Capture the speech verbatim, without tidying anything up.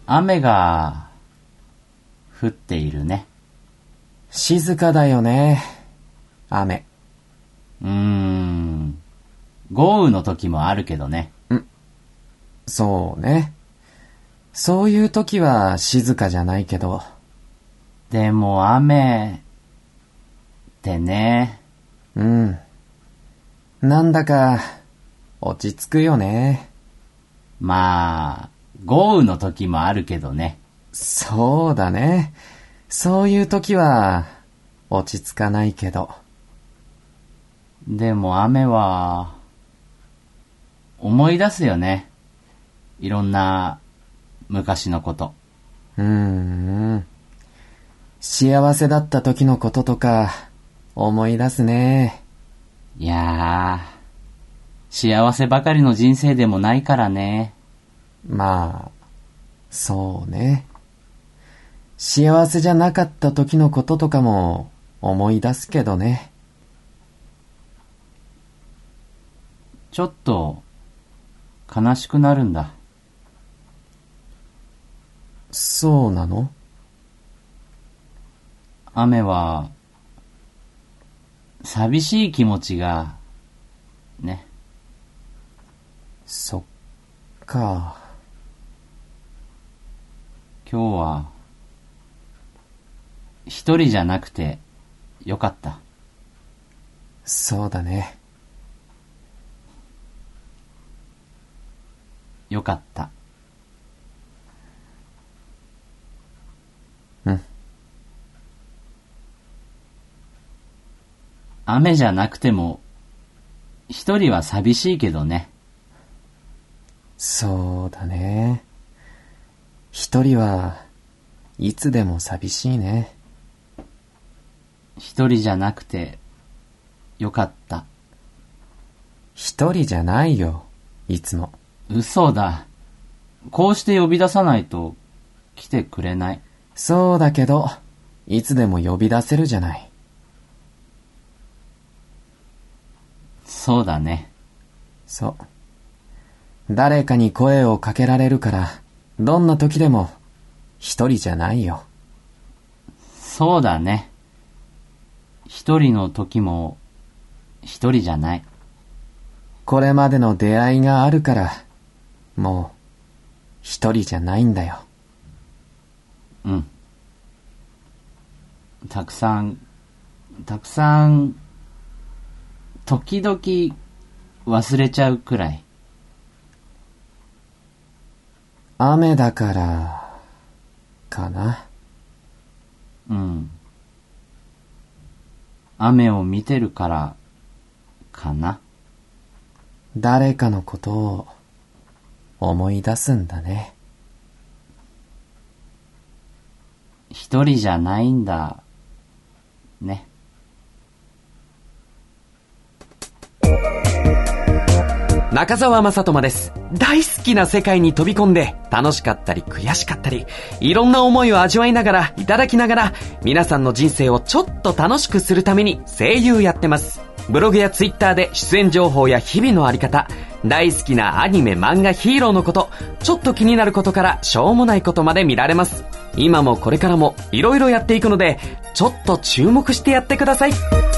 雨が降っているね。 静かだよね、雨。 うーん。豪雨の時もあるけどね。 ん、そうね。そういう時は静かじゃないけど。 でも雨ってね。 うん。なんだか落ち着くよね。 まあ、豪雨の時もあるけどね。 そうだね。そういう時は落ち着かないけど。 でも雨は思い出すよね。いろんな昔のこと。 うーん。幸せだった時のこととか思い出すね。 いやー、幸せばかりの人生でもないからね。 まあ、そうね。幸せじゃなかった時のこととかも思い出すけどね。 ちょっと悲しくなるんだ。 そうなの？ 雨は寂しい気持ちがね。 そっか。 今日は一人じゃなくてよかった。 そうだね。 よかった。 うん。 雨じゃなくても一人は寂しいけどね。 そうだね。一人はいつでも寂しいね。 一人じゃなくてよかった。 一人じゃないよ、いつも。 嘘だ。こうして呼び出さないと来てくれない。 そうだけど、いつでも呼び出せるじゃない。 そうだね。 そう。誰かに声をかけられるから、どんな時でも一人じゃないよ。 そうだね。一人の時も一人じゃない。 これまでの出会いがあるから、もう一人じゃないんだよ。 うん。たくさん、たくさん、時々忘れちゃうくらい。 雨だから、かな。 うん。雨を見てるから、かな。 誰かのことを思い出すんだね。 一人じゃないんだ。ね。 中澤まさとまです。大好きな世界に飛び込んで、楽しかったり悔しかったり、いろんな思いを味わいながら、いただきながら、皆さんの人生をちょっと楽しくするために声優やってます。ブログやツイッターで出演情報や日々のあり方、大好きなアニメ、漫画、ヒーローのこと、ちょっと気になることからしょうもないことまで見られます。今もこれからもいろいろやっていくので、ちょっと注目してやってください。